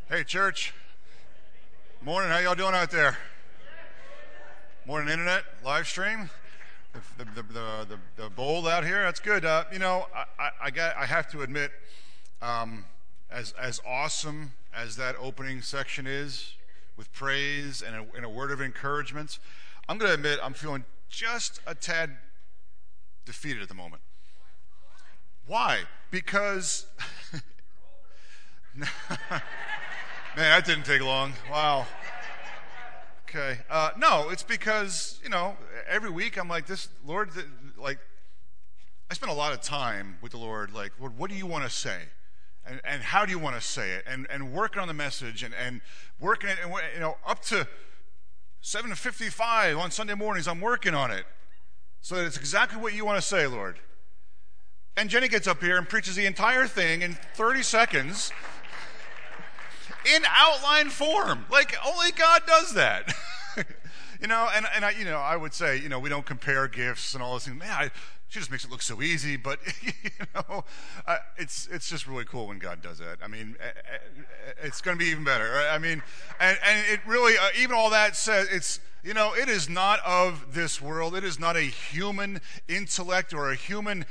Hey, church. Morning. How y'all doing out there? Morning, internet, live stream. The bowl out here. That's good. I have to admit, as awesome as that opening section is, with praise and a word of encouragement, I'm going to admit I'm feeling just a tad defeated at the moment. Why? Because man, that didn't take long. Wow. Okay. No, it's because, every week I'm like, this, Lord, I spend a lot of time with the Lord, like, Lord, what do you want to say? And how do you want to say it? And working on the message and working it, and, up to 7:55 on Sunday mornings, I'm working on it so that it's exactly what you want to say, Lord. And Jenny gets up here and preaches the entire thing in 30 seconds. In outline form, like only God does that, I would say, we don't compare gifts and all those things. Man, she just makes it look so easy, but it's just really cool when God does that. I mean, it's going to be even better. Right? I mean, and it really, even all that says, it's. It is not of this world. It is not a human intellect or a human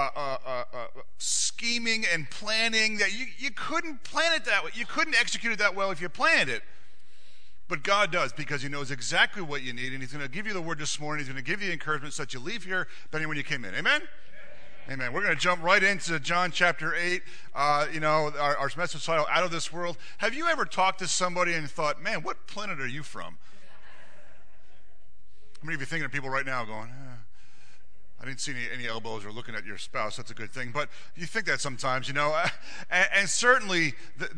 scheming and planning that you couldn't plan it that way. You couldn't execute it that well if you planned it. But God does, because he knows exactly what you need, and he's going to give you the word this morning. He's going to give you encouragement so that you leave here better when you came in. Amen? Amen. We're going to jump right into John chapter 8. Our message title, Out of This World. Have you ever talked to somebody and thought, man, what planet are you from? How many of you thinking of people right now going, I didn't see any elbows or looking at your spouse. That's a good thing. But you think that sometimes, and certainly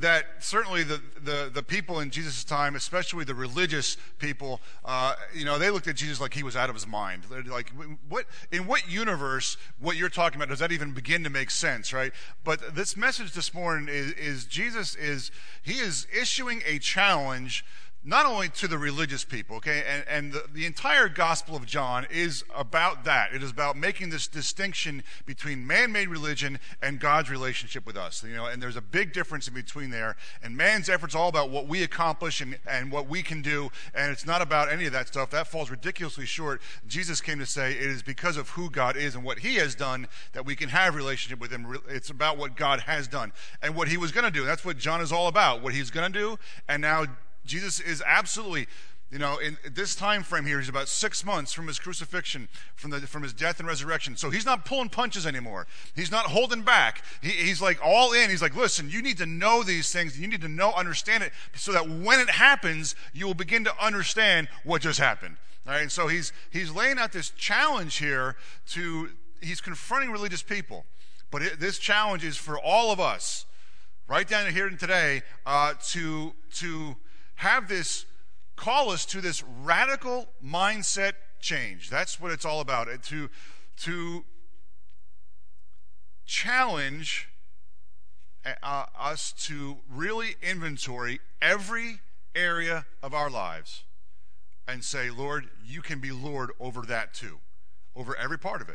the people in Jesus' time, especially the religious people, they looked at Jesus like he was out of his mind. They're like, in what universe, what you're talking about, does that even begin to make sense, right? But this message this morning is Jesus is issuing a challenge not only to the religious people, okay, and the entire Gospel of John is about that. It is about making this distinction between man-made religion and God's relationship with us, and there's a big difference in between there, and man's effort's all about what we accomplish and what we can do, and it's not about any of that stuff. That falls ridiculously short. Jesus came to say it is because of who God is and what he has done that we can have a relationship with him. It's about what God has done and what he was going to do. That's what John is all about, what he's going to do, and now Jesus is absolutely, in this time frame here, he's about 6 months from his crucifixion, from his death and resurrection. So he's not pulling punches anymore. He's not holding back. He's like all in. He's like, listen, you need to know these things. You need to understand it, so that when it happens, you will begin to understand what just happened. All right. And so he's laying out this challenge here he's confronting religious people, but this challenge is for all of us, right down here today, to have this, call us to this radical mindset change. That's what it's all about. To challenge us to really inventory every area of our lives and say, Lord, you can be Lord over that too, over every part of it.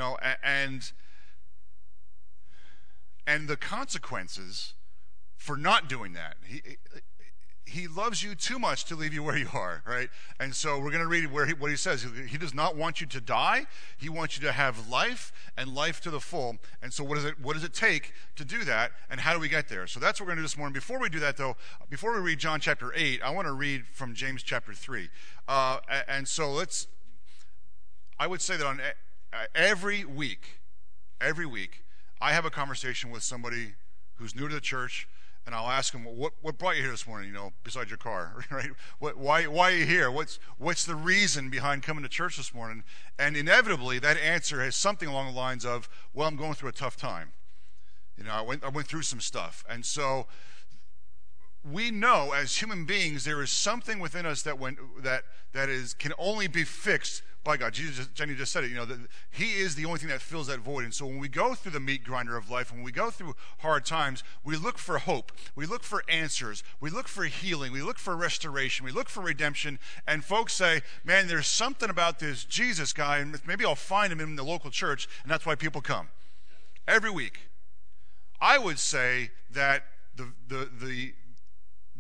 And the consequences for not doing that. He loves you too much to leave you where you are, right? And so we're going to read what he says. He does not want you to die. He wants you to have life, and life to the full. And so what does it take to do that, and how do we get there? So that's what we're going to do this morning. Before we do that, though, before we read John chapter 8, I want to read from James chapter 3. And so I would say that on every week, I have a conversation with somebody who's new to the church, and I'll ask them, what brought you here this morning, besides your car, right? Why are you here? What's the reason behind coming to church this morning? And inevitably, that answer has something along the lines of, well, I'm going through a tough time. I went through some stuff. And so we know as human beings there is something within us that can only be fixed by God. Jenny just said it, that he is the only thing that fills that void. And so when we go through the meat grinder of life, when we go through hard times, we look for hope. We look for answers. We look for healing. We look for restoration. We look for redemption. And folks say, man, there's something about this Jesus guy, and maybe I'll find him in the local church, and that's why people come. Every week. I would say that the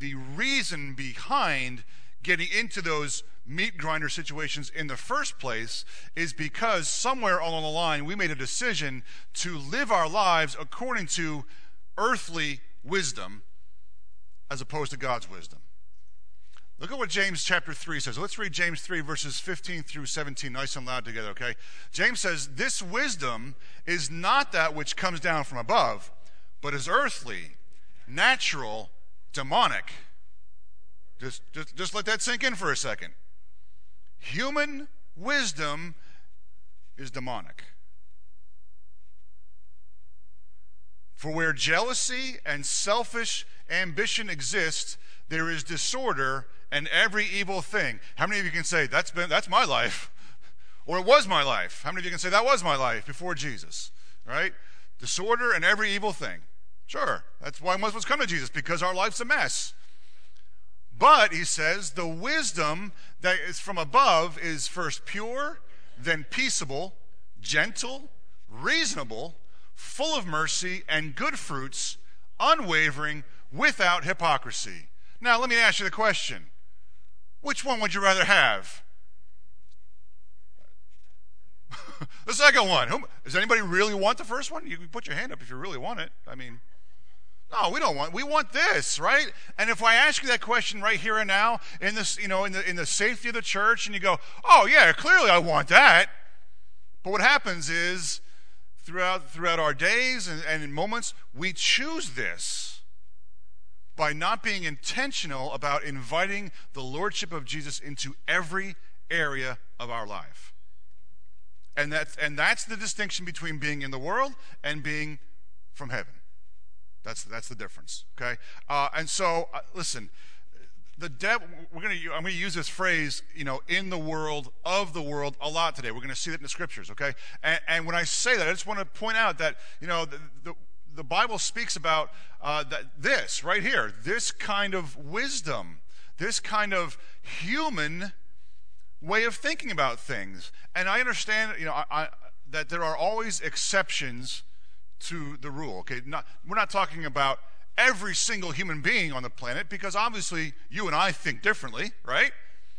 reason behind getting into those meat grinder situations in the first place is because somewhere along the line we made a decision to live our lives according to earthly wisdom as opposed to God's wisdom. Look at what James chapter 3 says. Let's read James 3 verses 15 through 17 nice and loud together, okay? James says, "This wisdom is not that which comes down from above, but is earthly, natural, demonic." Just let that sink in for a second. Human wisdom is demonic. For where jealousy and selfish ambition exist, there is disorder and every evil thing. How many of you can say, that's my life? Or it was my life? How many of you can say, that was my life before Jesus? Right? Disorder and every evil thing. Sure, that's why Muslims come to Jesus, because our life's a mess. But, he says, the wisdom that is from above is first pure, then peaceable, gentle, reasonable, full of mercy and good fruits, unwavering, without hypocrisy. Now, let me ask you the question. Which one would you rather have? The second one. Does anybody really want the first one? You can put your hand up if you really want it. I mean, no, we don't want. We want this, right? And if I ask you that question right here and now, in this, in the safety of the church, and you go, "Oh yeah, clearly I want that," but what happens is, throughout our days and in moments, we choose this by not being intentional about inviting the Lordship of Jesus into every area of our life. And that's the distinction between being in the world and being from heaven. That's the difference, okay? Listen, the devil. I'm going to use this phrase, in the world, of the world, a lot today. We're going to see that in the scriptures, okay? And when I say that, I just want to point out that the Bible speaks about this right here, this kind of wisdom, this kind of human way of thinking about things. And I understand, that there are always exceptions to the rule. Okay, we're not talking about every single human being on the planet, because obviously you and I think differently, right?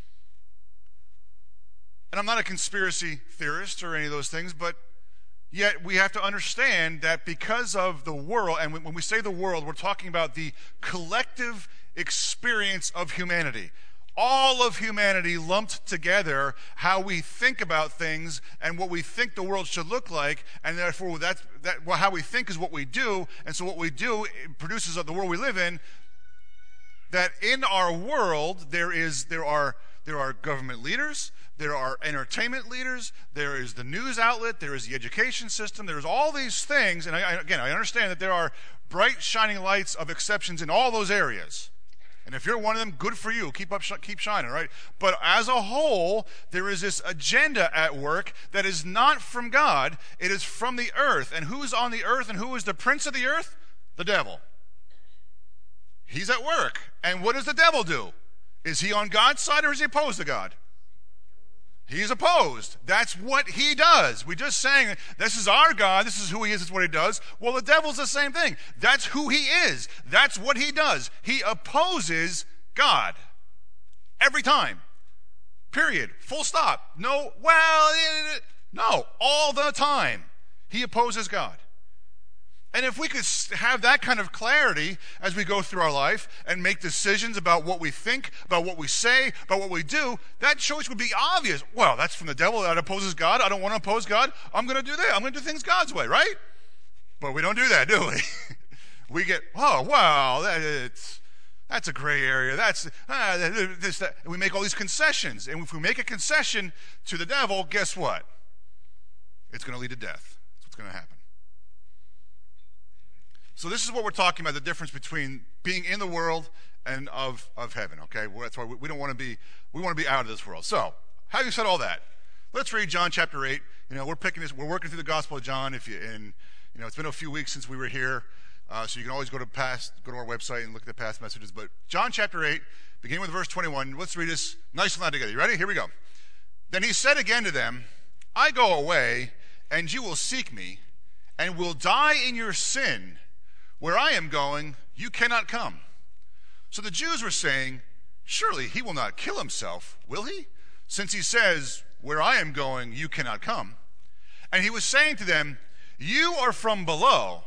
And I'm not a conspiracy theorist or any of those things, but yet we have to understand that because of the world, and when we say the world, we're talking about the collective experience of humanity. All of humanity lumped together, how we think about things and what we think the world should look like, and therefore how we think is what we do, and so what we do produces the world we live in. That in our world there are government leaders, there are entertainment leaders, there is the news outlet, there is the education system, there's all these things, and I understand that there are bright shining lights of exceptions in all those areas. And if you're one of them, good for you. Keep shining, right? But as a whole, there is this agenda at work that is not from God. It is from the earth. And who's on the earth and who is the prince of the earth? The devil. He's at work. And what does the devil do? Is he on God's side or is he opposed to God? He's opposed. That's what he does. We just sang, this is our God, this is who he is, this is what he does. Well, the devil's the same thing. That's who he is. That's what he does. He opposes God. Every time. Period. Full stop. No, all the time. He opposes God. And if we could have that kind of clarity as we go through our life and make decisions about what we think, about what we say, about what we do, that choice would be obvious. Well, that's from the devil. That opposes God. I don't want to oppose God. I'm going to do that. I'm going to do things God's way, right? But we don't do that, do we? We get, oh, wow, that's a gray area. That. We make all these concessions. And if we make a concession to the devil, guess what? It's going to lead to death. That's what's going to happen. So this is what we're talking about, the difference between being in the world and of heaven, okay? Well, that's why we don't want to be, we want to be out of this world. So, having said all that, let's read John chapter 8. We're working through the Gospel of John. It's been a few weeks since we were here, so you can always go to our website and look at the past messages. But John chapter 8, beginning with verse 21, let's read this nice and loud together. You ready? Here we go. Then he said again to them, I go away, and you will seek me, and will die in your sin. Where I am going, you cannot come. So the Jews were saying, surely he will not kill himself, will he? Since he says, where I am going, you cannot come. And he was saying to them, you are from below,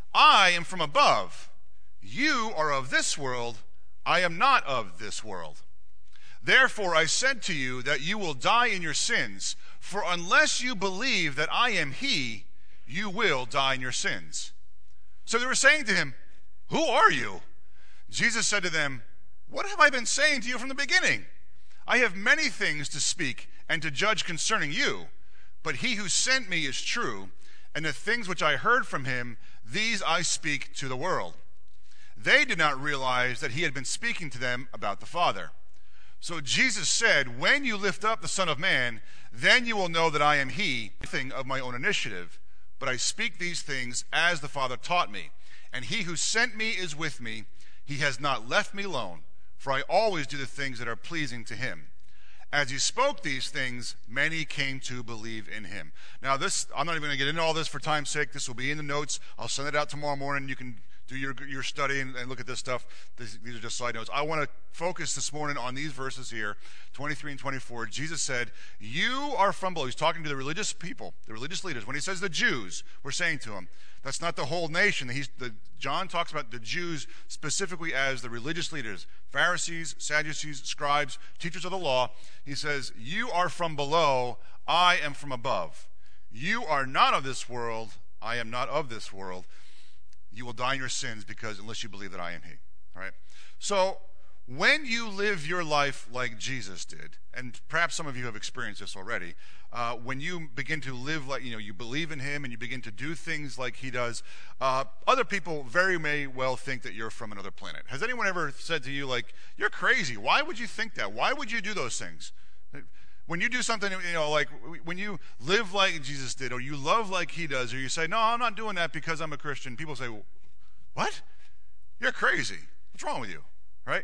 I am from above. You are of this world, I am not of this world. Therefore I said to you that you will die in your sins, for unless you believe that I am he, you will die in your sins. So they were saying to him, who are you? Jesus said to them, what have I been saying to you from the beginning? I have many things to speak and to judge concerning you, but he who sent me is true, and the things which I heard from him, these I speak to the world. They did not realize that he had been speaking to them about the Father. So Jesus said, when you lift up the Son of Man, then you will know that I am he, nothing of my own initiative, but I speak these things as the Father taught me. And he who sent me is with me. He has not left me alone, for I always do the things that are pleasing to him. As he spoke these things, many came to believe in him. Now this, I'm not even going to get into all this for time's sake. This will be in the notes. I'll send it out tomorrow morning. You can do your study and look at this stuff. These are just side notes. I want to focus this morning on these verses here, 23 and 24. Jesus said, you are from below. He's talking to the religious people, the religious leaders. When he says the Jews, we're saying to him, that's not the whole nation. John talks about the Jews specifically as the religious leaders, Pharisees, Sadducees, scribes, teachers of the law. He says, you are from below, I am from above. You are not of this world, I am not of this world. You will die in your sins because unless you believe that I am he. All right? So when you live your life like Jesus did, and perhaps some of you have experienced this already, when you begin to live like, you believe in him and you begin to do things like he does, other people very may well think that you're from another planet. Has anyone ever said to you, like, you're crazy? Why would you think that? Why would you do those things? When you do something, like when you live like Jesus did, or you love like he does, or you say, no, I'm not doing that because I'm a Christian, people say, what? You're crazy. What's wrong with you? Right?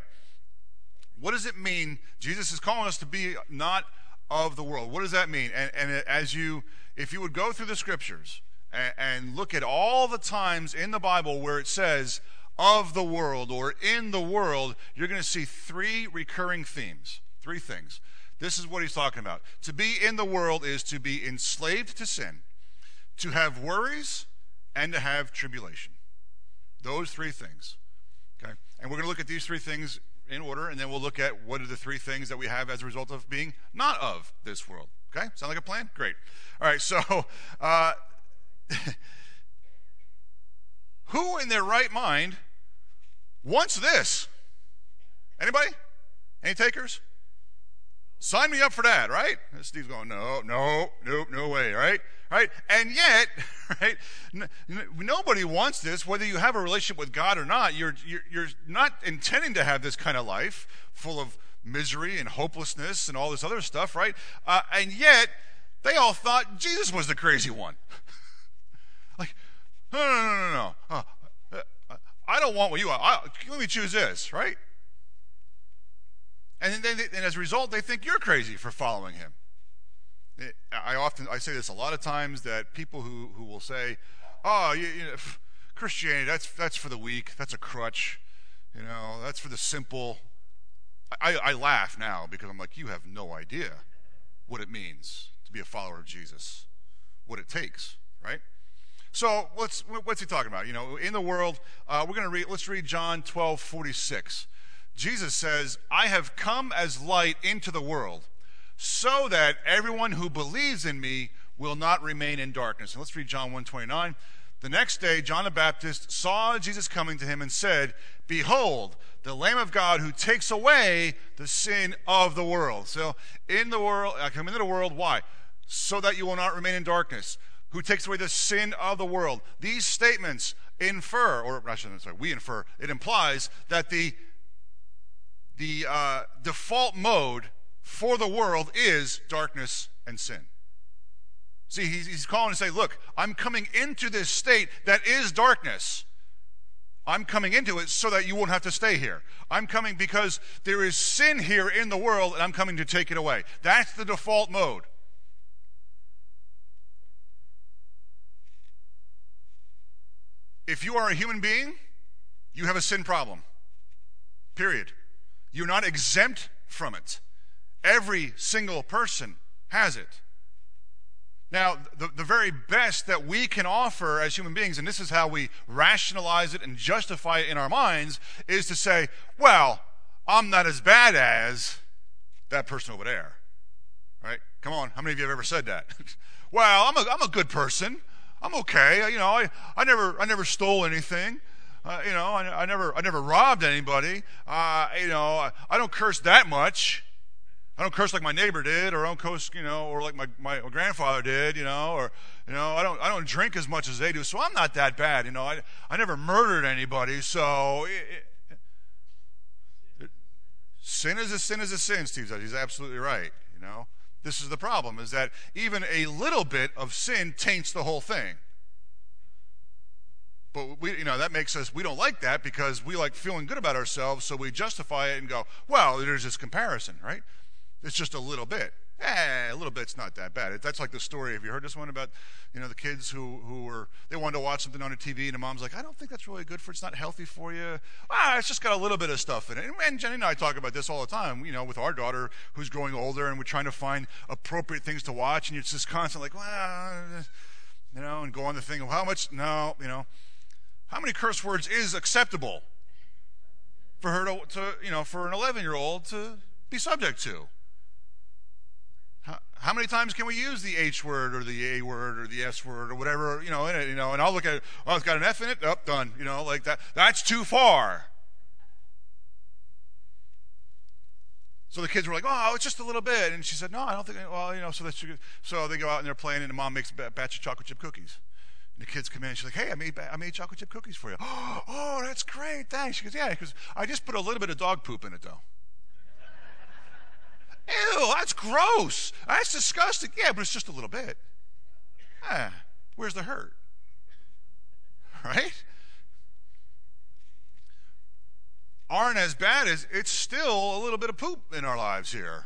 What does it mean? Jesus is calling us to be not of the world. What does that mean? And if you would go through the scriptures and look at all the times in the Bible where it says of the world or in the world, you're going to see three recurring themes, three things. This is what he's talking about. To be in the world is to be enslaved to sin, to have worries, and to have tribulation. Those three things. Okay? And we're going to look at these three things in order, and then we'll look at what are the three things that we have as a result of being not of this world. Okay? Sound like a plan? Great. All right, so who in their right mind wants this? Anybody? Any takers? Sign me up for that, right? Steve's going, no way, right? Right? And yet, right? Nobody wants this, whether you have a relationship with God or not. You're not intending to have this kind of life full of misery and hopelessness and all this other stuff, right? And yet, they all thought Jesus was the crazy one. Like, no. I don't want what you want. Let me choose this, right? And as a result, they think you're crazy for following him. I say this a lot of times, that people who will say, "Oh, Christianity, that's for the weak. That's a crutch. That's for the simple." I laugh now because I'm like, you have no idea what it means to be a follower of Jesus, what it takes, right? So what's he talking about? In the world, let's read John 12:46. Jesus says, I have come as light into the world, so that everyone who believes in me will not remain in darkness. And let's read John 1:29. The next day, John the Baptist saw Jesus coming to him and said, behold, the Lamb of God who takes away the sin of the world. So in the world, I come into the world, why? So that you will not remain in darkness. Who takes away the sin of the world. These statements infer, or I shouldn't say, we infer, it implies that the default mode for the world is darkness and sin. See, he's calling to say, look, I'm coming into this state that is darkness. I'm coming into it so that you won't have to stay here. I'm coming because there is sin here in the world, and I'm coming to take it away. That's the default mode. If you are a human being, you have a sin problem. period. You're not exempt from it. Every single person has it. Now, the very best that we can offer as human beings, and this is how we rationalize it and justify it in our minds, is to say, well, I'm not as bad as that person over there. Right? Come on, how many of you have ever said that? Well, I'm a good person. I'm okay. I never stole anything. I never robbed anybody. I don't curse that much. I don't curse like my neighbor did, or I don't curse, or like my grandfather did, or I don't drink as much as they do, so I'm not that bad, I never murdered anybody, so sin is a sin, Steve says. He's absolutely right, This is the problem, is that even a little bit of sin taints the whole thing. But that makes us, we don't like that because we like feeling good about ourselves, so we justify it and go, well, there's this comparison, right? It's just a little bit. A little bit's not that bad. That's like the story. Have you heard this one about, the kids who they wanted to watch something on the TV, and the mom's like, I don't think that's really good it's not healthy for you. It's just got a little bit of stuff in it. And Jenny and I talk about this all the time, with our daughter who's growing older, and we're trying to find appropriate things to watch, and it's just constantly like, and go on the thing of how much, how many curse words is acceptable for her to for an 11-year-old to be subject to? How many times can we use the H word or the A word or the S word or whatever, in it, and I'll look at it, it's got an F in it, done, like that. That's too far. So the kids were like, oh, it's just a little bit. And she said, no, I don't think, so they go out and they're playing, and the mom makes a batch of chocolate chip cookies. And the kids come in, and she's like, hey, I made chocolate chip cookies for you. Oh, that's great, thanks. She goes, yeah, because I just put a little bit of dog poop in it, though. Ew, that's gross. That's disgusting. Yeah, but it's just a little bit. Where's the hurt? Right? Aren't as bad as, it's still a little bit of poop in our lives here.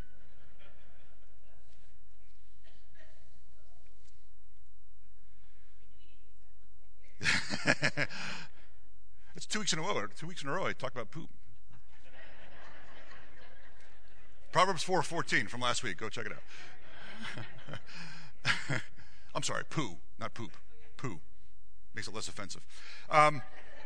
It's 2 weeks in a row. 2 weeks in a row I talk about poop. Proverbs 4:14 from last week. Go check it out. I'm sorry, poo, not poop. Poo. Makes it less offensive. And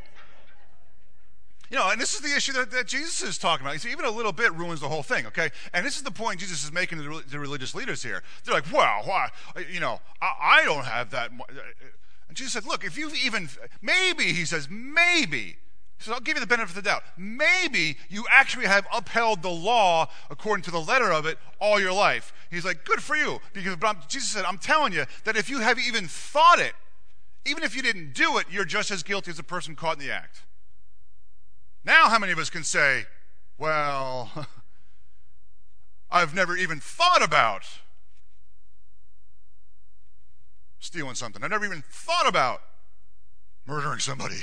this is the issue that Jesus is talking about. Even a little bit ruins the whole thing, okay? And this is the point Jesus is making to the religious leaders here. They're like, well, why? I don't have that. And Jesus said, look, if you've even, maybe, he says, maybe. He says, I'll give you the benefit of the doubt. Maybe you actually have upheld the law according to the letter of it all your life. He's like, good for you. Because Jesus said, I'm telling you that if you have even thought it, even if you didn't do it, you're just as guilty as the person caught in the act. Now how many of us can say, well, I've never even thought about stealing something. I've never even thought about murdering somebody.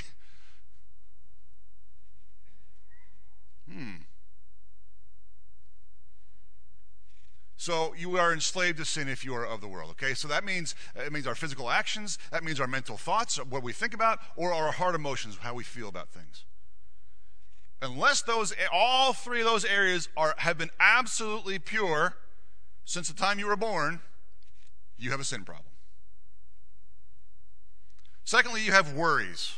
So you are enslaved to sin if you are of the world, okay? So that means, it means our physical actions, that means our mental thoughts, what we think about, or our heart emotions, how we feel about things. Unless all three of those areas have been absolutely pure since the time you were born, you have a sin problem. Secondly, you have worries.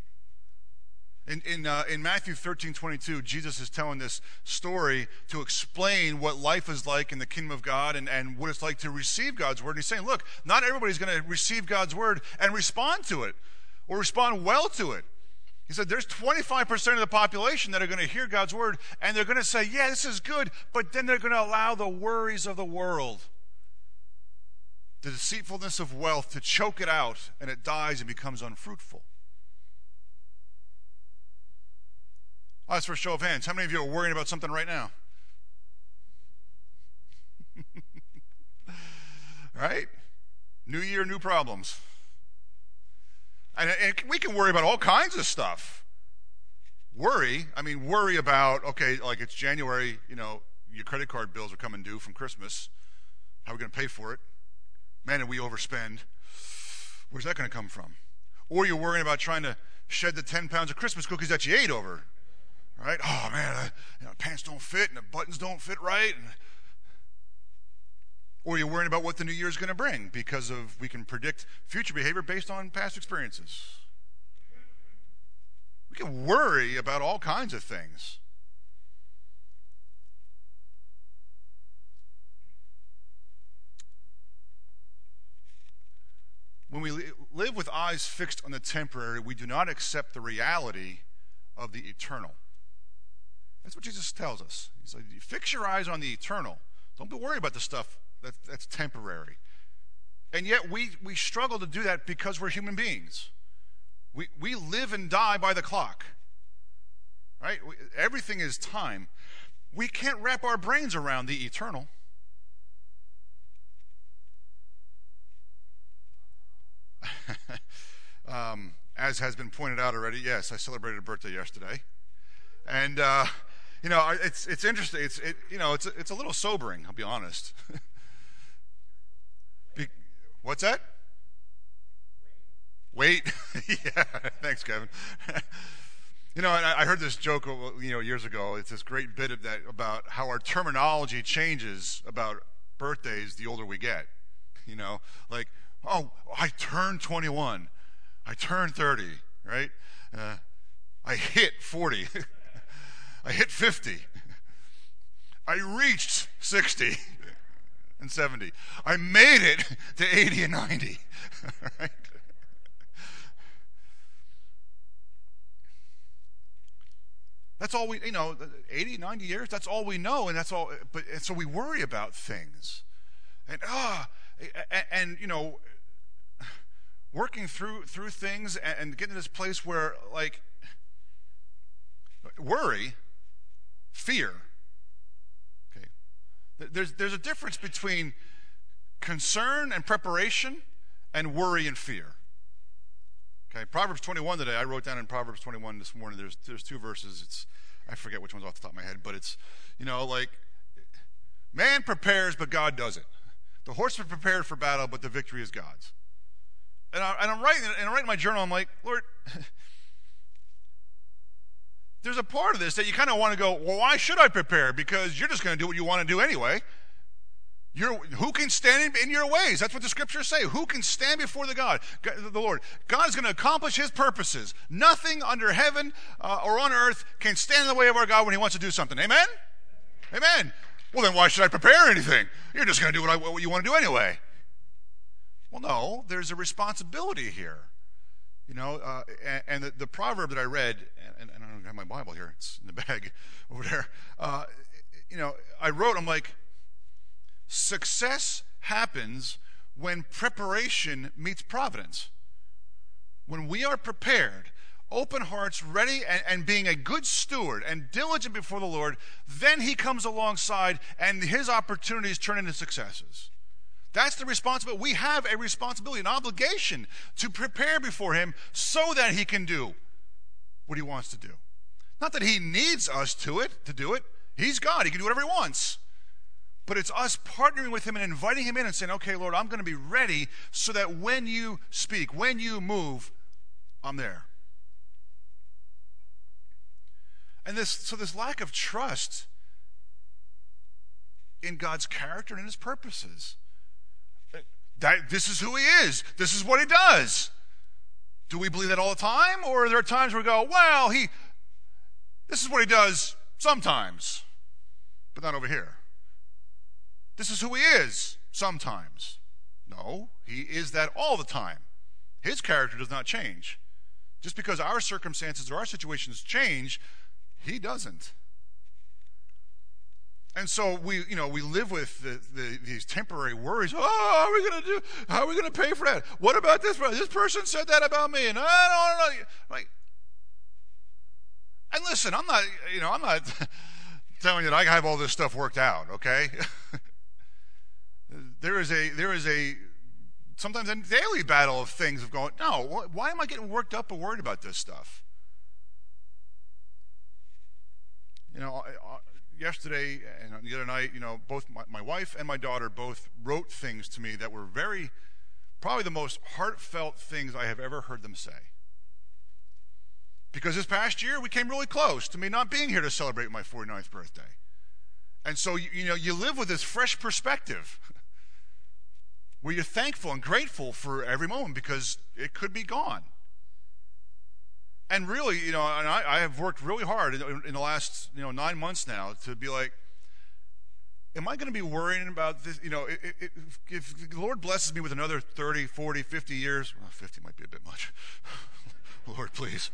In Matthew 13:22, Jesus is telling this story to explain what life is like in the kingdom of God and what it's like to receive God's word. And he's saying, look, not everybody's going to receive God's word and respond to it or respond well to it. He said there's 25% of the population that are going to hear God's word and they're going to say, yeah, this is good, but then they're going to allow the worries of the world, the deceitfulness of wealth to choke it out, and it dies and becomes unfruitful. That's for a show of hands. How many of you are worrying about something right now? Right? New year, new problems. And we can worry about all kinds of stuff. Worry about, okay, like it's January, your credit card bills are coming due from Christmas. How are we going to pay for it? Man, did we overspend. Where's that going to come from? Or you're worrying about trying to shed the 10 pounds of Christmas cookies that you ate over. Right? Oh, man, pants don't fit and the buttons don't fit right. Or you're worrying about what the new year is going to bring because we can predict future behavior based on past experiences. We can worry about all kinds of things. When we live with eyes fixed on the temporary, we do not accept the reality of the eternal. That's what Jesus tells us. He's like, fix your eyes on the eternal. Don't be worried about the stuff that's temporary. And yet we struggle to do that because we're human beings. We live and die by the clock. Right? Everything is time. We can't wrap our brains around the eternal. As has been pointed out already, yes, I celebrated a birthday yesterday, and it's interesting. It's a little sobering. I'll be honest. What's that? Wait. Yeah. Thanks, Kevin. I heard this joke, years ago. It's this great bit of that about how our terminology changes about birthdays the older we get. Like, oh, I turned 21. I turned 30, right? I hit 40. I hit 50. I reached 60 and 70. I made it to 80 and 90, right? That's all 80, 90 years, that's all we know, and that's all. And so we worry about things. And working through things and getting to this place where, like, worry, fear. Okay, there's a difference between concern and preparation and worry and fear. Okay, Proverbs 21 today. I wrote down in Proverbs 21 this morning. There's two verses. I forget which one's off the top of my head, but it's like, man prepares, but God does it. The horseman prepared for battle, but the victory is God's. And I'm writing in my journal. I'm like, Lord, there's a part of this that you kind of want to go, well, why should I prepare? Because you're just going to do what you want to do anyway. Who can stand in your ways? That's what the scriptures say. Who can stand before the Lord? God is going to accomplish his purposes. Nothing under heaven or on earth can stand in the way of our God when he wants to do something. Amen? Amen. Well, then why should I prepare anything? You're just going to do what you want to do anyway. Well, no, there's a responsibility here. And the proverb that I read, and I don't have my Bible here, it's in the bag over there. I'm like, success happens when preparation meets providence. When we are prepared, open hearts, ready, and being a good steward and diligent before the Lord, then he comes alongside and his opportunities turn into successes. That's the responsibility. We have a responsibility, an obligation to prepare before him so that he can do what he wants to do. Not that he needs us to do it. He's God. He can do whatever he wants. But it's us partnering with him and inviting him in and saying, okay, Lord, I'm going to be ready so that when you speak, when you move, I'm there. And this lack of trust in God's character and his purposes. This is who he is. This is what he does. Do we believe that all the time? Or are there times where we go, well, this is what he does sometimes, but not over here. This is who he is sometimes. No, he is that all the time. His character does not change. Just because our circumstances or our situations change, he doesn't. And so we live with these temporary worries. Oh, how are we going to do? How are we going to pay for that? What about this? This person said that about me, and I don't know. Like, and listen, I'm not telling you that I have all this stuff worked out. Okay, there is a sometimes a daily battle of things of going. No, why am I getting worked up or worried about this stuff? Yesterday and the other night, both my wife and my daughter both wrote things to me that were probably the most heartfelt things I have ever heard them say. Because this past year, we came really close to me not being here to celebrate my 49th birthday. And so, you live with this fresh perspective where you're thankful and grateful for every moment because it could be gone. And really, and I have worked really hard in the last, 9 months now to be like, am I going to be worrying about this? If the Lord blesses me with another 30, 40, 50 years, well, 50 might be a bit much. Lord, please.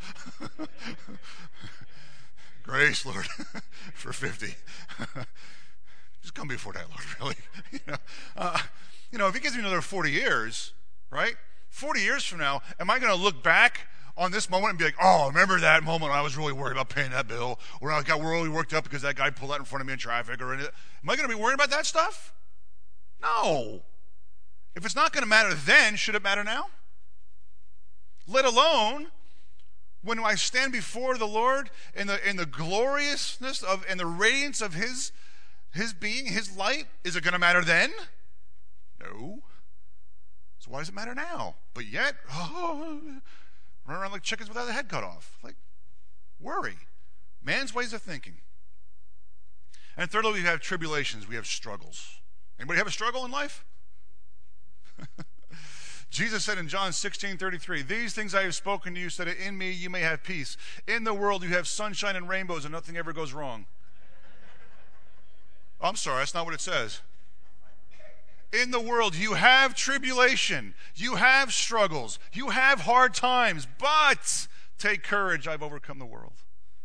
Grace, Lord, for 50. Just come before that, Lord, really. If he gives me another 40 years, right? 40 years from now, am I going to look back on this moment and be like, oh, remember that moment when I was really worried about paying that bill, or I got really worked up because that guy pulled out in front of me in traffic, am I going to be worried about that stuff? No. If it's not going to matter then, should it matter now? Let alone when I stand before the Lord in the gloriousness of and the radiance of his being, his light, is it going to matter then? No. So why does it matter now? But yet, run around like chickens without their head cut off. Like, worry. Man's ways of thinking. And thirdly, we have tribulations. We have struggles. Anybody have a struggle in life? Jesus said in John 16:33, these things I have spoken to you so that in me you may have peace. In the world you have sunshine and rainbows and nothing ever goes wrong. I'm sorry, that's not what it says. In the world you have tribulation, you have struggles, you have hard times, but take courage, I've overcome the world.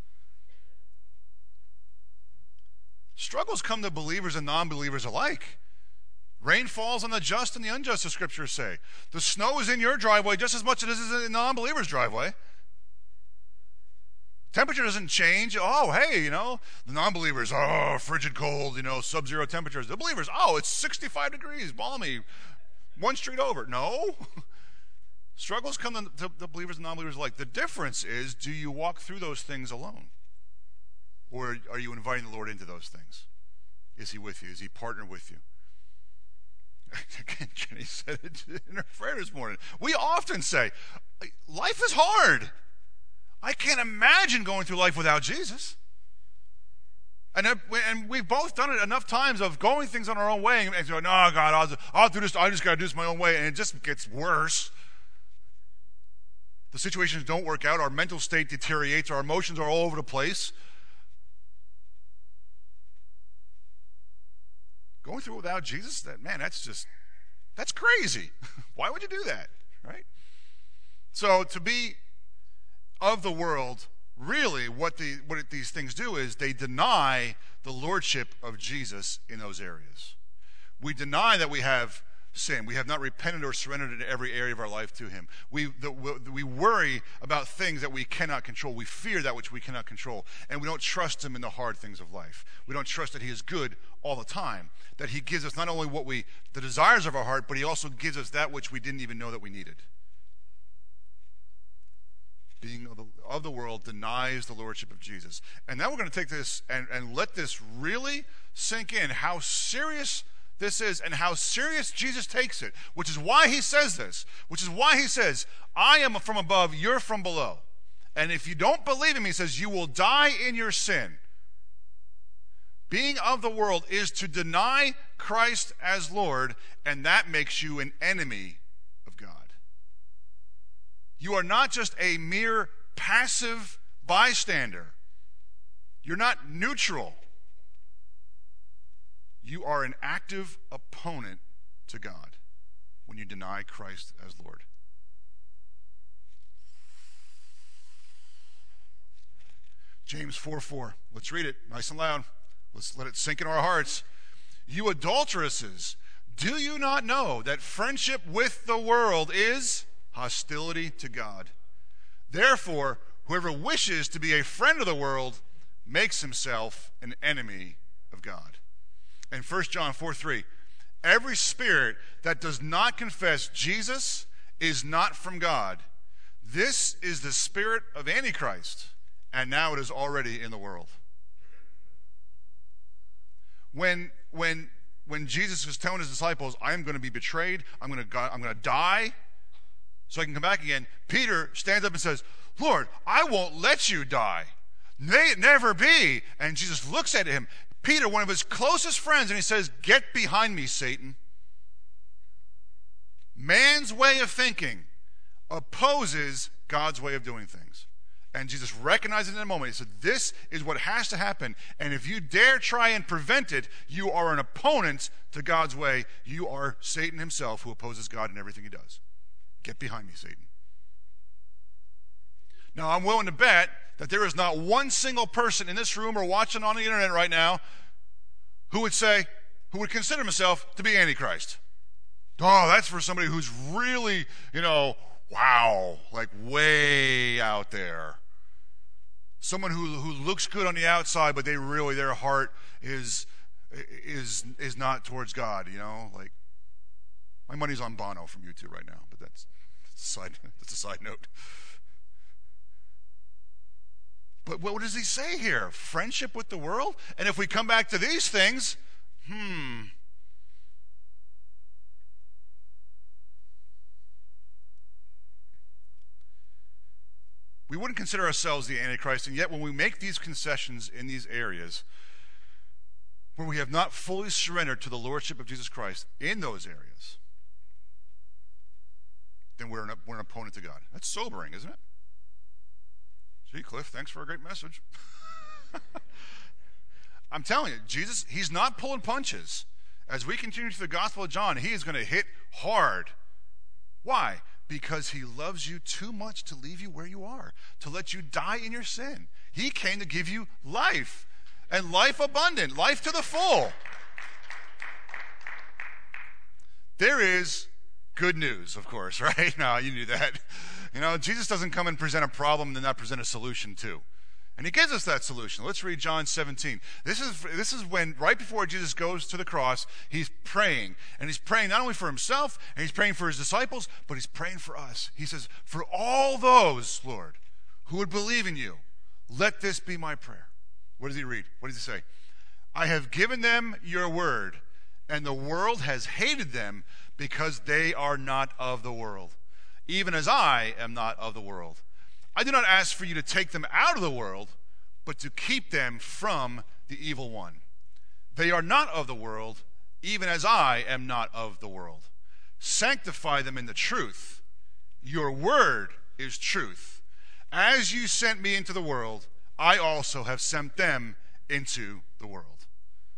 Struggles come to believers and non-believers alike. Rain falls on the just and the unjust, the scriptures say. The snow is in your driveway just as much as it is in the non-believer's driveway. Temperature doesn't change. Oh, hey, the non-believers, frigid cold, sub-zero temperatures. The believers, it's 65 degrees, balmy, one street over. No. Struggles come to the believers and non-believers alike. The difference is, do you walk through those things alone? Or are you inviting the Lord into those things? Is he with you? Is he partnered with you? Again, Jenny said it in her prayer this morning. We often say, life is hard. I can't imagine going through life without Jesus. And we've both done it enough times of going things on our own way and going, no, God, I'll do this. I just got to do this my own way. And it just gets worse. The situations don't work out. Our mental state deteriorates. Our emotions are all over the place. Going through it without Jesus, that's crazy. Why would you do that, right? So to be of the world, really what these things do is they deny the lordship of Jesus in those areas. We deny that we have sin. We have not repented or surrendered in every area of our life to him. We worry about things that we cannot control. We fear that which we cannot control. And we don't trust him in the hard things of life. We don't trust that he is good all the time. That he gives us not only the desires of our heart, but he also gives us that which we didn't even know that we needed. Being of the world denies the lordship of Jesus. And now we're going to take this and let this really sink in how serious this is and how serious Jesus takes it, which is why he says this, which is why he says, I am from above, you're from below. And if you don't believe him, he says, you will die in your sin. Being of the world is to deny Christ as Lord, and that makes you an enemy of God. You are not just a mere passive bystander. You're not neutral. You are an active opponent to God when you deny Christ as Lord. James 4:4. Let's read it nice and loud. Let's let it sink in our hearts. You adulteresses, do you not know that friendship with the world is hostility to God? Therefore, whoever wishes to be a friend of the world makes himself an enemy of God. And 1 John 4:3, every spirit that does not confess Jesus is not from God. This is the spirit of Antichrist, and now it is already in the world. When Jesus was telling his disciples, I am going to be betrayed, I'm going to die, so I can come back again. Peter stands up and says, Lord, I won't let you die. May it never be. And Jesus looks at him, Peter, one of his closest friends, and he says, get behind me, Satan. Man's way of thinking opposes God's way of doing things. And Jesus recognized it in a moment. He said, this is what has to happen. And if you dare try and prevent it, you are an opponent to God's way. You are Satan himself who opposes God in everything he does. Get behind me, Satan. Now, I'm willing to bet that there is not one single person in this room or watching on the internet right now who would consider himself to be Antichrist. Oh, that's for somebody who's really, wow, like way out there. Someone who looks good on the outside, but their heart is not towards God, like my money's on Bono from YouTube right now, but that's a side note. But what does he say here? Friendship with the world? And if we come back to these things, we wouldn't consider ourselves the Antichrist, and yet when we make these concessions in these areas where we have not fully surrendered to the lordship of Jesus Christ in those areas, then we're an opponent to God. That's sobering, isn't it? Gee, Cliff, thanks for a great message. I'm telling you, Jesus, he's not pulling punches. As we continue through the Gospel of John, he is going to hit hard. Why? Because he loves you too much to leave you where you are, to let you die in your sin. He came to give you life, and life abundant, life to the full. There is good news, of course, right? No, you knew that. Jesus doesn't come and present a problem and then not present a solution too. And he gives us that solution. Let's read John 17. This is when, right before Jesus goes to the cross, he's praying. And he's praying not only for himself, and he's praying for his disciples, but he's praying for us. He says, for all those, Lord, who would believe in you, let this be my prayer. What does he read? What does he say? I have given them your word, and the world has hated them because they are not of the world, even as I am not of the world. I do not ask for you to take them out of the world, but to keep them from the evil one. They are not of the world, even as I am not of the world. Sanctify them in the truth. Your word is truth. As you sent me into the world, I also have sent them into the world.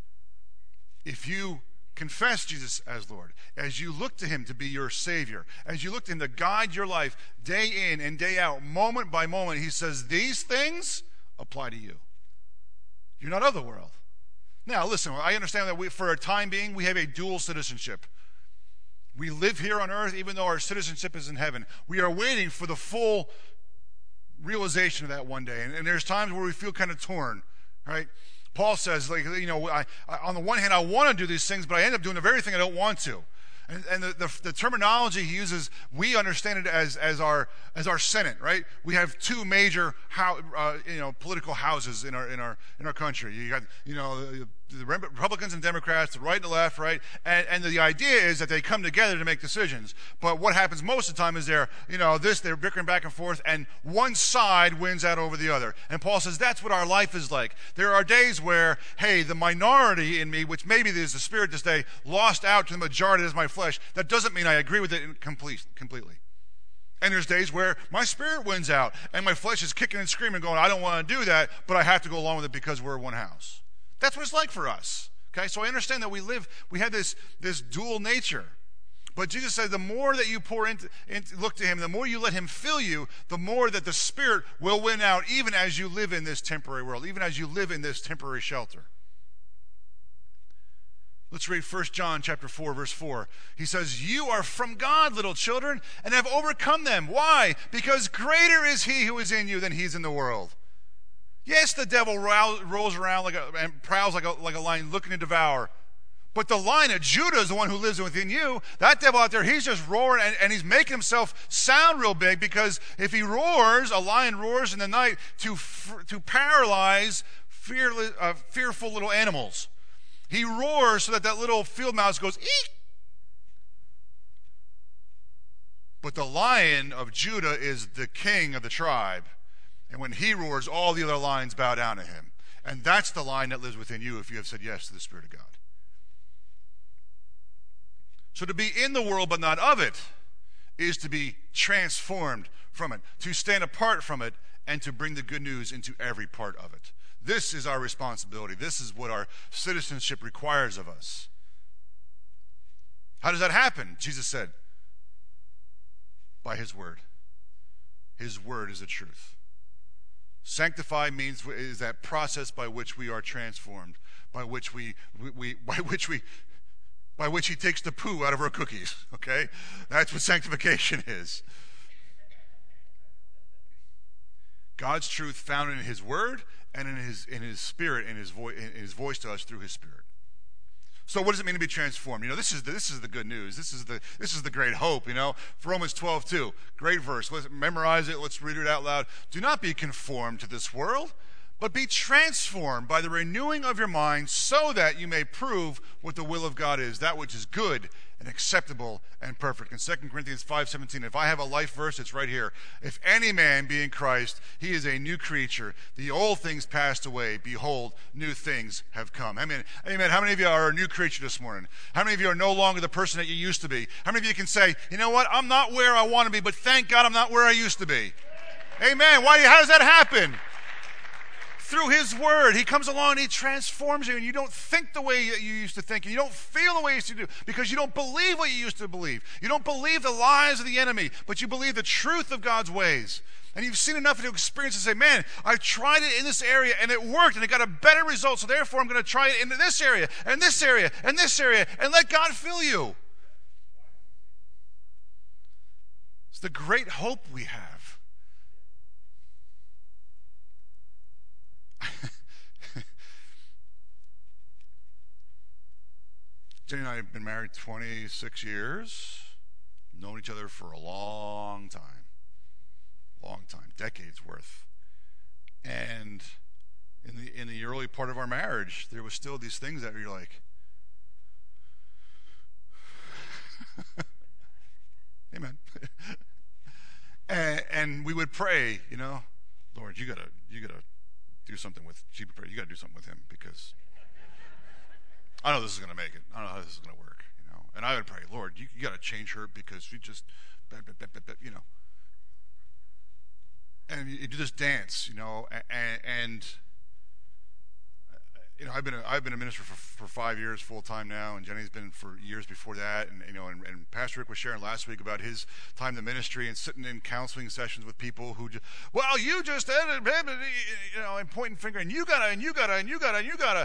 If you confess Jesus as Lord, as you look to him to be your Savior, as you look to him to guide your life day in and day out, moment by moment, he says, these things apply to you. You're not of the world. Now, listen, I understand that for a time being, we have a dual citizenship. We live here on earth, even though our citizenship is in heaven. We are waiting for the full realization of that one day. And there's times where we feel kind of torn, right? Paul says, I, on the one hand, I want to do these things, but I end up doing the very thing I don't want to. And the terminology he uses, we understand it as our Senate, right? We have two major political houses in our country. You got the Republicans and Democrats, the right and the left, right? And the idea is that they come together to make decisions. But what happens most of the time is they're bickering back and forth, and one side wins out over the other. And Paul says that's what our life is like. There are days where, hey, the minority in me, which maybe is the spirit this day, lost out to the majority as my flesh. That doesn't mean I agree with it completely. And there's days where my spirit wins out, and my flesh is kicking and screaming, going, I don't want to do that, but I have to go along with it because we're one house. That's what it's like for us. Okay, so I understand that we have this dual nature. But Jesus said the more that you pour into look to him, the more you let him fill you, the more that the Spirit will win out, even as you live in this temporary world, even as you live in this temporary shelter. Let's read 1 John chapter 4, verse 4. He says, you are from God, little children, and have overcome them. Why? Because greater is he who is in you than he's in the world. Yes, the devil rolls around and prowls like a lion looking to devour. But the Lion of Judah is the one who lives within you. That devil out there, he's just roaring, and he's making himself sound real big, because if he roars, a lion roars in the night to paralyze fearful little animals. He roars so that little field mouse goes, eek. But the Lion of Judah is the king of the tribe. And when he roars, all the other lions bow down to him. And that's the lion that lives within you if you have said yes to the Spirit of God. So to be in the world but not of it is to be transformed from it, to stand apart from it, and to bring the good news into every part of it. This is our responsibility. This is what our citizenship requires of us. How does that happen? Jesus said, by his word. His word is the truth. Sanctify means is that process by which we are transformed, by which he takes the poo out of our cookies. Okay, that's what sanctification is. God's truth found in his word and in his spirit, in his voice to us through his spirit. So what does it mean to be transformed? This is the good news. This is the great hope, Romans 12:2. Great verse. Let's memorize it. Let's read it out loud. Do not be conformed to this world, but be transformed by the renewing of your mind, so that you may prove what the will of God is, that which is good and acceptable and perfect. In 2 Corinthians 5:17, if I have a life verse, it's right here. If any man be in Christ, he is a new creature. The old things passed away. Behold, new things have come. Amen. Amen. How many of you are a new creature this morning? How many of you are no longer the person that you used to be? How many of you can say, you know what, I'm not where I want to be, but thank God I'm not where I used to be? Amen. How does that happen? Through his word. He comes along and he transforms you, and you don't think the way you used to think, and you don't feel the way you used to do, because you don't believe what you used to believe. You don't believe the lies of the enemy, but you believe the truth of God's ways. And you've seen enough to experience and say, man, I've tried it in this area and it worked and it got a better result, so therefore I'm going to try it in this area and this area and this area, and let God fill you. It's the great hope we have. Jenny and I have been married 26 years, known each other for a long time, decades worth. And in the early part of our marriage, there was still these things that you're like, amen. and we would pray, Lord, you gotta do something with. She would pray, you gotta do something with him, because I know this is going to make it. I don't know how this is going to work, And I would pray, Lord, you got to change her, because she just, And you do this dance, and I've been a minister for 5 years full time now, and Jenny's been for years before that, and Pastor Rick was sharing last week about his time in ministry and sitting in counseling sessions with people who just, you just, and pointing finger, and you gotta.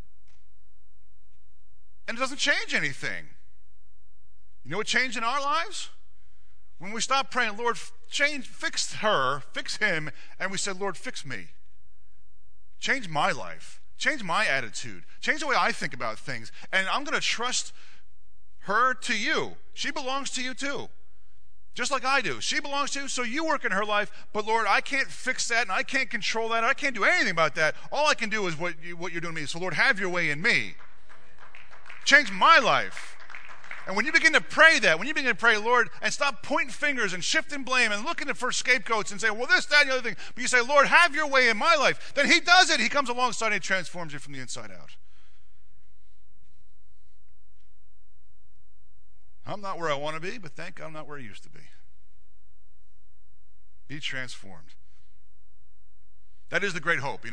And it doesn't change anything. You know what changed in our lives? When we stopped praying, Lord, fix her, fix him, and we said, Lord, fix me. Change my life. Change my attitude. Change the way I think about things. And I'm going to trust her to you. She belongs to you too. Just like I do. She belongs to you, so you work in her life. But Lord, I can't fix that, and I can't control that, and I can't do anything about that. All I can do is what you're doing to me. So Lord, have your way in me. Change my life. And when you begin to pray that, Lord, and stop pointing fingers and shifting blame and looking for scapegoats and saying, well, this, that, and the other thing, but you say, Lord, have your way in my life, then he does it. He comes alongside and he transforms you from the inside out. I'm not where I want to be, but thank God I'm not where I used to be. Be transformed. That is the great hope.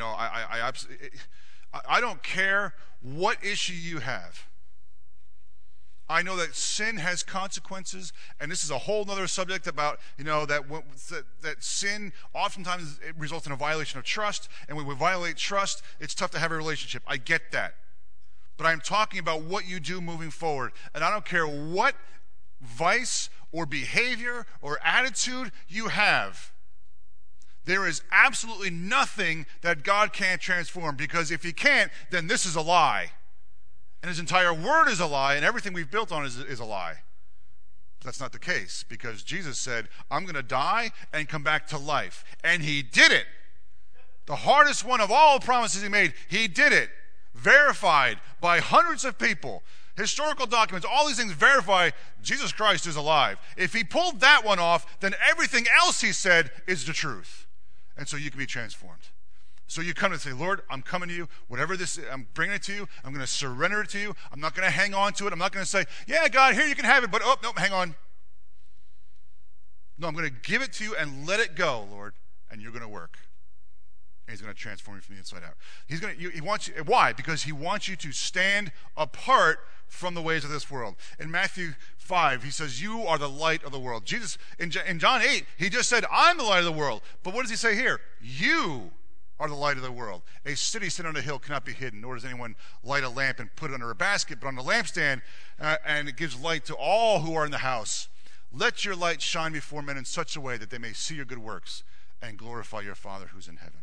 I don't care what issue you have. I know that sin has consequences, and this is a whole other subject about, that sin oftentimes it results in a violation of trust, and when we violate trust, it's tough to have a relationship. I get that. But I'm talking about what you do moving forward, and I don't care what vice or behavior or attitude you have. There is absolutely nothing that God can't transform, because if he can't, then this is a lie. And his entire word is a lie, and everything we've built on is a lie. But that's not the case, because Jesus said, I'm going to die and come back to life. And he did it. The hardest one of all promises he made, he did it. Verified by hundreds of people. historical documents, all these things verify Jesus Christ is alive. If he pulled that one off, then everything else he said is the truth. And so you can be transformed. So you come and say, Lord, I'm coming to you. Whatever this is, I'm bringing it to you. I'm going to surrender it to you. I'm not going to hang on to it. I'm not going to say, yeah, God, here you can have it, but no, hang on. No, I'm going to give it to you and let it go, Lord, and you're going to work. And he's going to transform you from the inside out. He wants you. Why? Because he wants you to stand apart from the ways of this world. In Matthew 5, he says, you are the light of the world. Jesus, in John 8, he just said, I'm the light of the world. But what does he say here? You are the light of the world. A city set on a hill cannot be hidden, nor does anyone light a lamp and put it under a basket, but on a lampstand, and it gives light to all who are in the house. Let your light shine before men in such a way that they may see your good works and glorify your Father who's in heaven.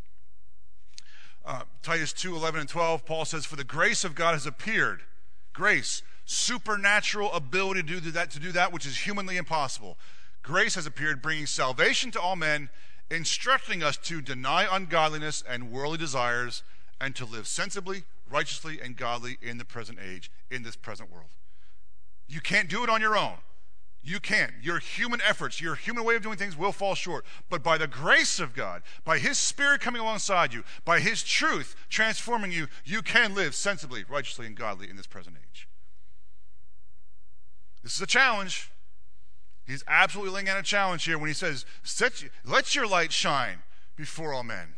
Titus 2:11 and 12, Paul says, for the grace of God has appeared. Grace, supernatural ability to do that which is humanly impossible. Grace has appeared, bringing salvation to all men, instructing us to deny ungodliness and worldly desires, and to live sensibly, righteously, and godly in the present age, in this present world. You can't do it on your own. You can't. Your human efforts, your human way of doing things will fall short. But by the grace of God, by his Spirit coming alongside you, by his truth transforming you, you can live sensibly, righteously, and godly in this present age. This is a challenge. He's absolutely laying out a challenge here when he says, let your light shine before all men.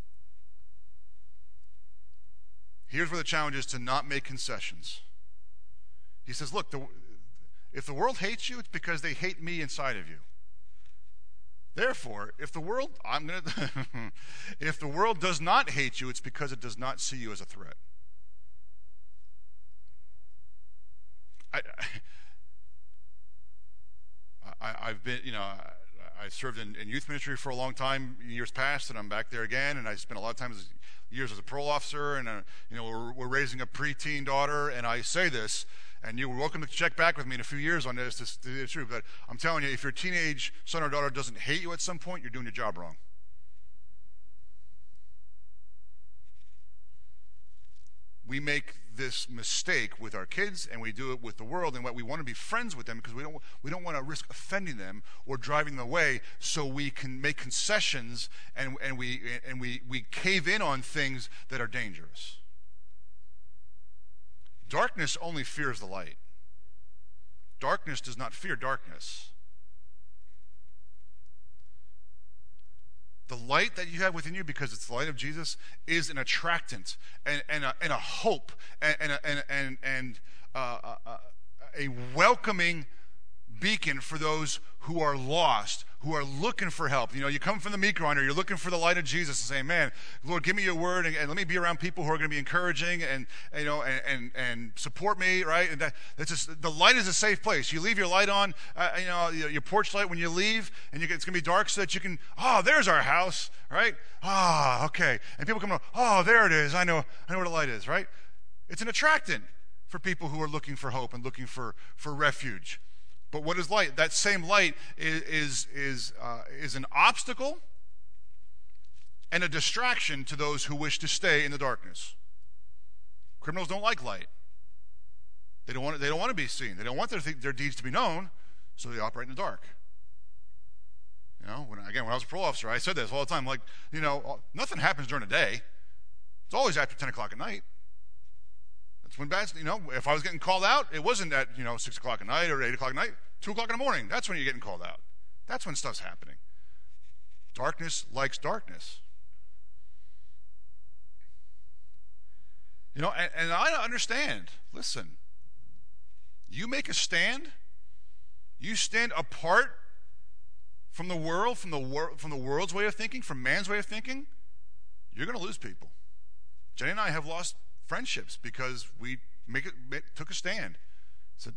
Here's where the challenge is, to not make concessions. He says, look, if the world hates you, it's because they hate me inside of you. Therefore, if the world does not hate you, it's because it does not see you as a threat. I've been, I served in youth ministry for a long time, years past, and I'm back there again, and I spent a lot of years as a parole officer, and we're raising a preteen daughter, and I say this, and you're welcome to check back with me in a few years on this to see the truth, but I'm telling you, if your teenage son or daughter doesn't hate you at some point, you're doing your job wrong. We make this mistake with our kids, and we do it with the world, and we want to be friends with them because we don't want to risk offending them or driving them away, so we can make concessions and we cave in on things that are dangerous. Darkness only fears the light. Darkness does not fear darkness. The light that you have within you, because it's the light of Jesus, is an attractant and a hope and a welcoming beacon for those who are lost, who are looking for help. You come from the meat grinder, you're looking for the light of Jesus and saying, man, Lord, give me your word and let me be around people who are going to be encouraging and support me, right? And that's just, the light is a safe place. You leave your light on, your porch light when you leave, and it's going to be dark so that you can, there's our house, right? Okay. And people come on, there it is. I know where the light is, right? It's an attractant for people who are looking for hope and looking for refuge. But what is light? That same light is an obstacle and a distraction to those who wish to stay in the darkness. Criminals don't like light. They don't want to be seen. They don't want their deeds to be known, so they operate in the dark. When I was a parole officer, I said this all the time. Like, nothing happens during the day. It's always after 10 o'clock at night. That's when if I was getting called out, it wasn't at 6 o'clock at night or 8 o'clock at night. 2 o'clock in the morning, that's when you're getting called out. That's when stuff's happening. Darkness likes darkness. And I understand. Listen, you make a stand, you stand apart from the world, from the world's way of thinking, from man's way of thinking, you're going to lose people. Jenny and I have lost friendships because we took a stand. So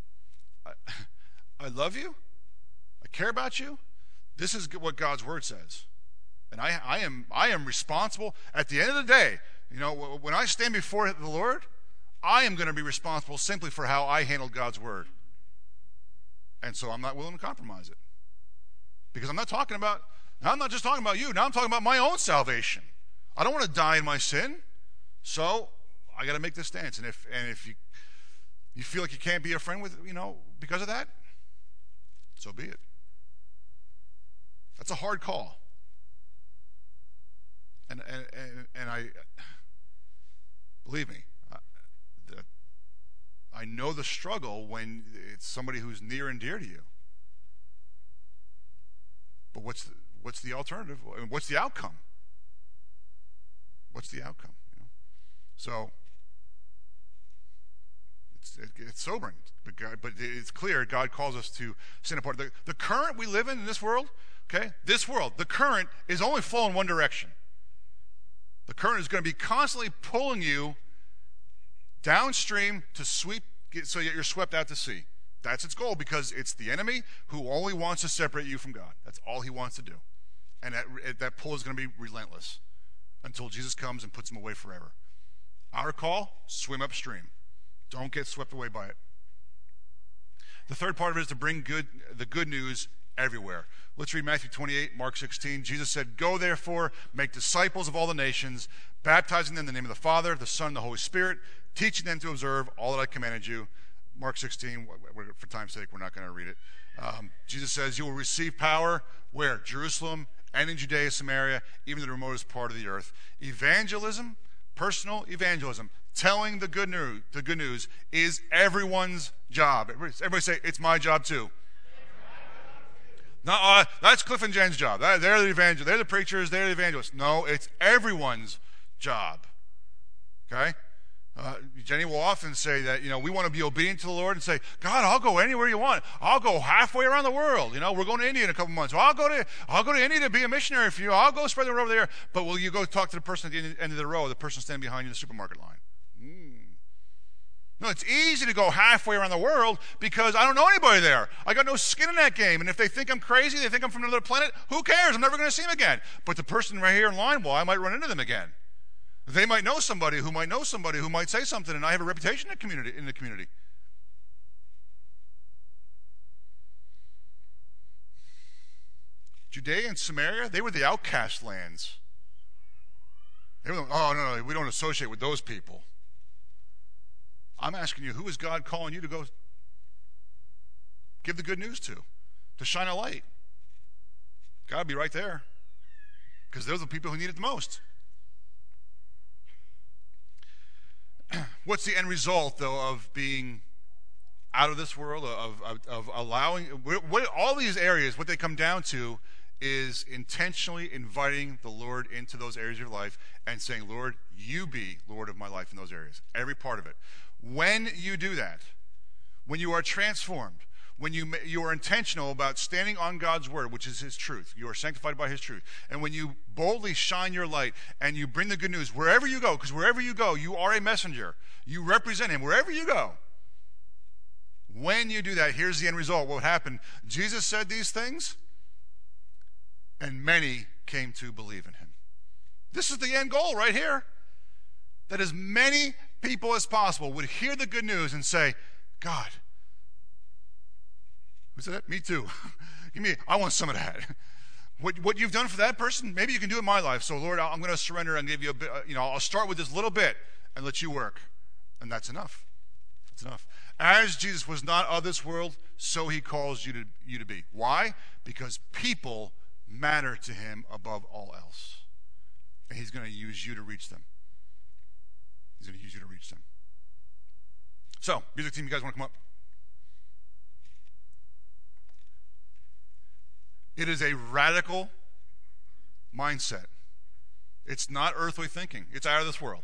I love you. I care about you. This is what God's word says, and I am responsible. At the end of the day, when I stand before the Lord, I am going to be responsible simply for how I handled God's word, and so I'm not willing to compromise it, because I'm not just talking about you. Now I'm talking about my own salvation. I don't want to die in my sin, so I got to make this stance. And if You feel like you can't be a friend with, because of that? So be it. That's a hard call. And I, believe me, I know the struggle when it's somebody who's near and dear to you. But what's the alternative? What's the outcome? What's the outcome? So it's sobering, but it's clear God calls us to sin apart. The current we live in this world, okay, the current is only flowing one direction. The current is going to be constantly pulling you downstream to sweep, so that you're swept out to sea. That's its goal, because it's the enemy who only wants to separate you from God. That's all he wants to do. And that pull is going to be relentless until Jesus comes and puts him away forever. Our call, swim upstream. Don't get swept away by it. The third part of it is to bring the good news everywhere. Let's read Matthew 28, Mark 16. Jesus said, "Go therefore, make disciples of all the nations, baptizing them in the name of the Father, the Son, and the Holy Spirit, teaching them to observe all that I commanded you." Mark 16, for time's sake, we're not going to read it. Jesus says, "You will receive power," where? Jerusalem and in Judea, Samaria, even the remotest part of the earth. Evangelism, personal evangelism, telling the good news is everyone's job. Everybody say, "It's my job too." No, that's Cliff and Jen's job. They're the evangelists. They're the preachers. They're the evangelists. No, it's everyone's job. Okay? Jenny will often say that, we want to be obedient to the Lord and say, "God, I'll go anywhere you want. I'll go halfway around the world. We're going to India in a couple months. Well, I'll go to India to be a missionary for you. I'll go spread the word over there." But will you go talk to the person at the end of the row, the person standing behind you in the supermarket line? No, it's easy to go halfway around the world because I don't know anybody there. I got no skin in that game. And if they think I'm crazy, they think I'm from another planet, who cares? I'm never going to see them again. But the person right here in line, well, I might run into them again. They might know somebody who might say something, and I have a reputation in the community. Judea and Samaria, they were the outcast lands. They were, no, we don't associate with those people. I'm asking you, who is God calling you to go give the good news to shine a light? Got to be right there, because those are the people who need it the most. What's the end result, though, of being out of this world, of allowing, all these areas, what they come down to is intentionally inviting the Lord into those areas of your life and saying, "Lord, you be Lord of my life in those areas," every part of it. When you do that, when you are transformed, when you are intentional about standing on God's word, which is his truth, you are sanctified by his truth, and when you boldly shine your light and you bring the good news wherever you go, because wherever you go, you are a messenger. You represent him wherever you go. When you do that, here's the end result. What happened? Jesus said these things, and many came to believe in him. This is the end goal right here. That as many people as possible would hear the good news and say, "God," who said that? Me too. I want some of that. What you've done for that person, maybe you can do it in my life. So Lord, I'm going to surrender and give you a bit, I'll start with this little bit and let you work. And that's enough. That's enough. As Jesus was not of this world, so he calls you to be. Why? Because people matter to him above all else. And he's going to use you to reach them. He's going to use you to reach them. So, music team, you guys want to come up? It is a radical mindset. It's not earthly thinking. It's out of this world.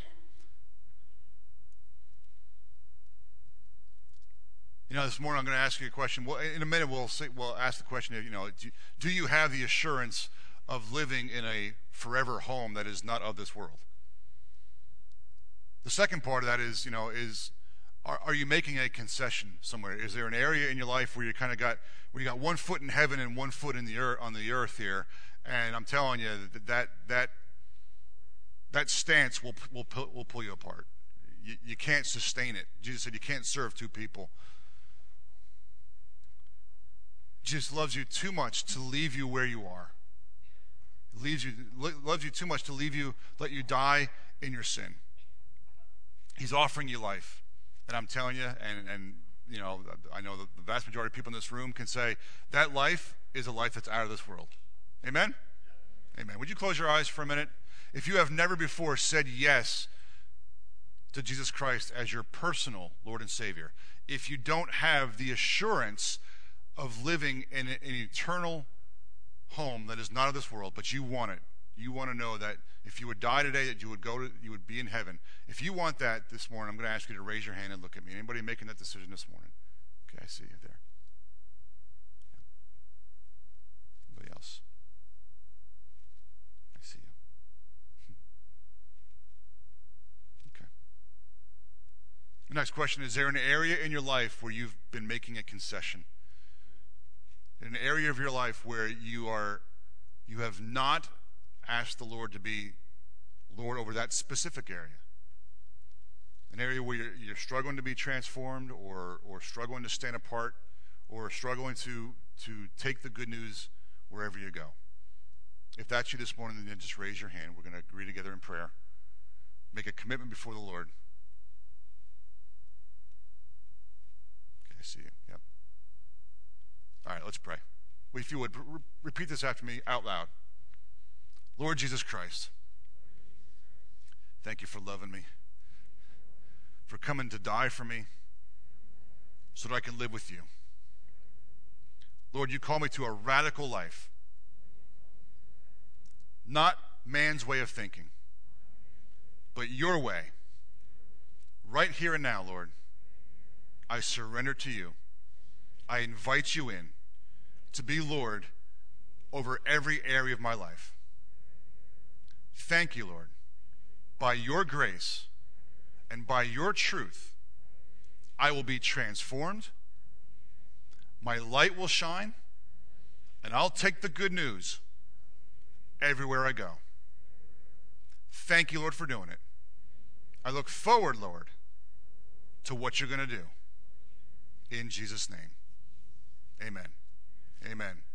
This morning I'm going to ask you a question. Well, in a minute we'll ask the question of, do you have the assurance of living in a forever home that is not of this world? The second part of that is, are you making a concession somewhere? Is there an area in your life where you got 1 foot in heaven and 1 foot in the earth, on the earth here? And I'm telling you that stance will pull you apart. You can't sustain it. Jesus said you can't serve two people. Jesus loves you too much to leave you where you are. He loves you too much to let you die in your sin. He's offering you life. And I'm telling you, and you know, I know the vast majority of people in this room can say that life is a life that's out of this world. Amen? Amen. Would you close your eyes for a minute? If you have never before said yes to Jesus Christ as your personal Lord and Savior, if you don't have the assurance of living in an eternal home that is not of this world, but you want it, you want to know that if you would die today, that you would be in heaven. If you want that this morning, I'm going to ask you to raise your hand and look at me. Anybody making that decision this morning? Okay, I see you there. Anybody else? I see you. Okay. The next question, is there an area in your life where you've been making a concession? An area of your life where you have not asked the Lord to be Lord over that specific area. An area where you're struggling to be transformed, or struggling to stand apart, or struggling to take the good news wherever you go. If that's you this morning, then just raise your hand. We're going to agree together in prayer. Make a commitment before the Lord. Okay, I see you. Yep. All right, let's pray. If you would, repeat this after me out loud. Lord Jesus Christ, thank you for loving me, for coming to die for me so that I can live with you. Lord, you call me to a radical life, not man's way of thinking, but your way. Right here and now, Lord, I surrender to you. I invite you in to be Lord over every area of my life. Thank you, Lord. By your grace and by your truth, I will be transformed. My light will shine, and I'll take the good news everywhere I go. Thank you, Lord, for doing it. I look forward, Lord, to what you're going to do. In Jesus' name, amen. Amen.